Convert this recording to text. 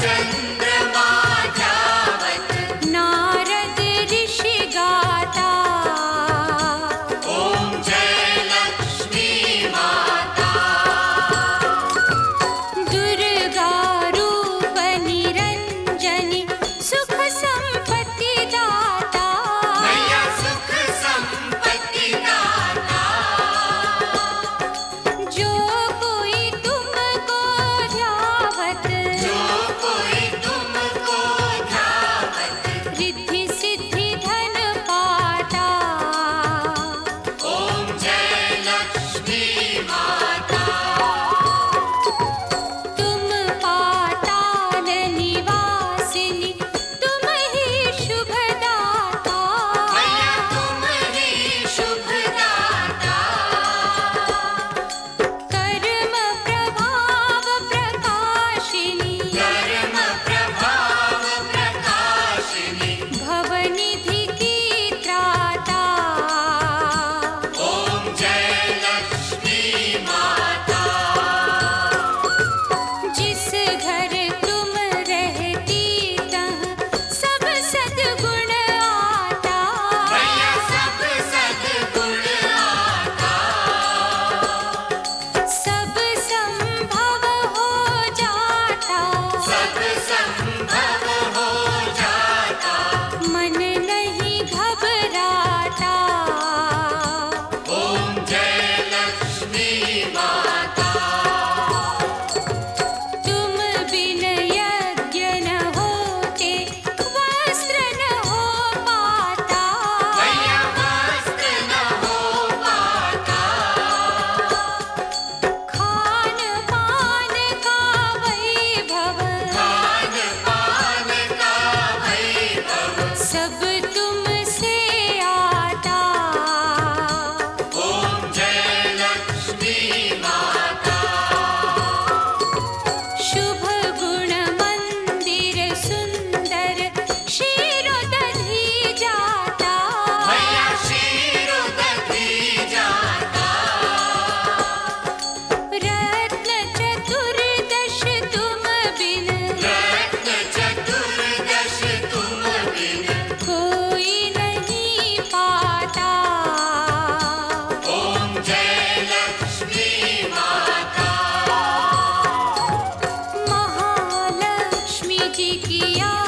चंद्रमा जावत नारद ऋषि गाता ओम जय लक्ष्मी माता दुर्गा रूप निरंजनी सुख संपत्ति दाता मैया सुख संपत्ति दाता जो कोई तुमको ध्यावत जो कोई तुमको ध्यावत रिद्धि सिद्धि धन पाता ओम जय लक्ष्मी माता तुम पाताल निवासिनी तुम ही शुभदाता मैया तुम ही शुभदाता कर्म प्रभाव प्रकाशिनी कर्म प्रभाव प्रकाशिनी भवनिधि की त्राता ओम जय लक्ष्मी माता जिस घर तुम रहती तह सब सद्गुण आता मैया सब सद्गुण आता सब संभव हो जाता सब संभव हो जाता मन नहीं घबराता ओम जय लक्ष्मी माता तुम बिन यज्ञ न होते वस्त्र न हो पाता मैया वस्त्र न हो पाता खान पान का वैभव खान पान का वैभव सब तुमसे आता ओम जय लक्ष्मी माता शुभ गुण मंदिर सुंदर क्षीरोदधि जाता मैया क्षीरोदधि जाता रत्न चतुर्दश तुम बिन रत्न चतुर्दश तुम बिन कोई नहीं पाता ओम जय लक्ष्मी माता महालक्ष्मी जी की